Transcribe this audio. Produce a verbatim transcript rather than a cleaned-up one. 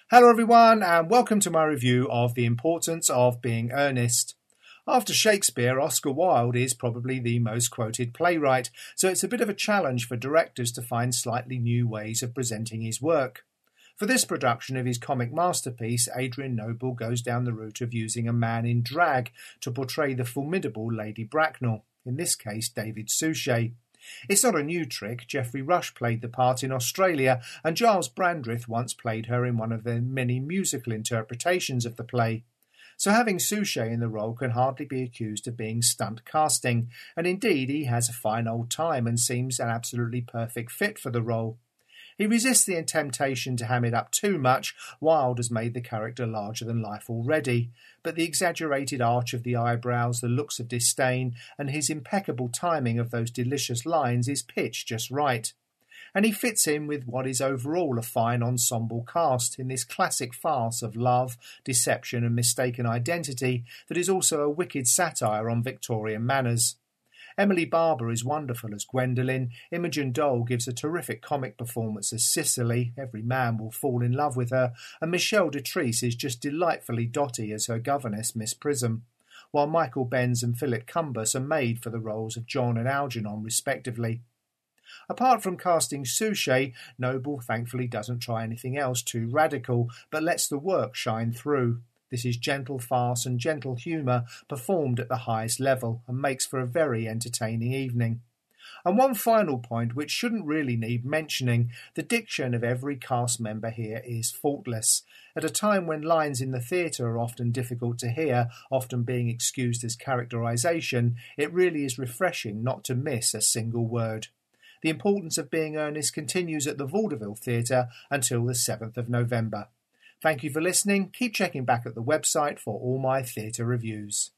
Hello everyone and welcome to my review of The Importance of Being Earnest. After Shakespeare, Oscar Wilde is probably the most quoted playwright, so it's a bit of a challenge for directors to find slightly new ways of presenting his work. For this production of his comic masterpiece, Adrian Noble goes down the route of using a man in drag to portray the formidable Lady Bracknell, in this case David Suchet. It's not a new trick. Geoffrey Rush played the part in Australia, and Giles Brandreth once played her in one of their many musical interpretations of the play. So having Suchet in the role can hardly be accused of being stunt casting, and indeed he has a fine old time and seems an absolutely perfect fit for the role. He resists the temptation to ham it up too much. Wilde has made the character larger than life already, but the exaggerated arch of the eyebrows, the looks of disdain, and his impeccable timing of those delicious lines is pitched just right. And he fits in with what is overall a fine ensemble cast in this classic farce of love, deception and mistaken identity that is also a wicked satire on Victorian manners. Emily Barber is wonderful as Gwendolen, Imogen Dole gives a terrific comic performance as Cicely, every man will fall in love with her, and Michelle Detrese is just delightfully dotty as her governess Miss Prism, while Michael Benz and Philip Cumbers are made for the roles of John and Algernon respectively. Apart from casting Suchet, Noble thankfully doesn't try anything else too radical, but lets the work shine through. This is gentle farce and gentle humour performed at the highest level and makes for a very entertaining evening. And one final point which shouldn't really need mentioning, the diction of every cast member here is faultless. At a time when lines in the theatre are often difficult to hear, often being excused as characterisation, it really is refreshing not to miss a single word. The Importance of Being Earnest continues at the Vaudeville Theatre until the seventh of November. Thank you for listening. Keep checking back at the website for all my theatre reviews.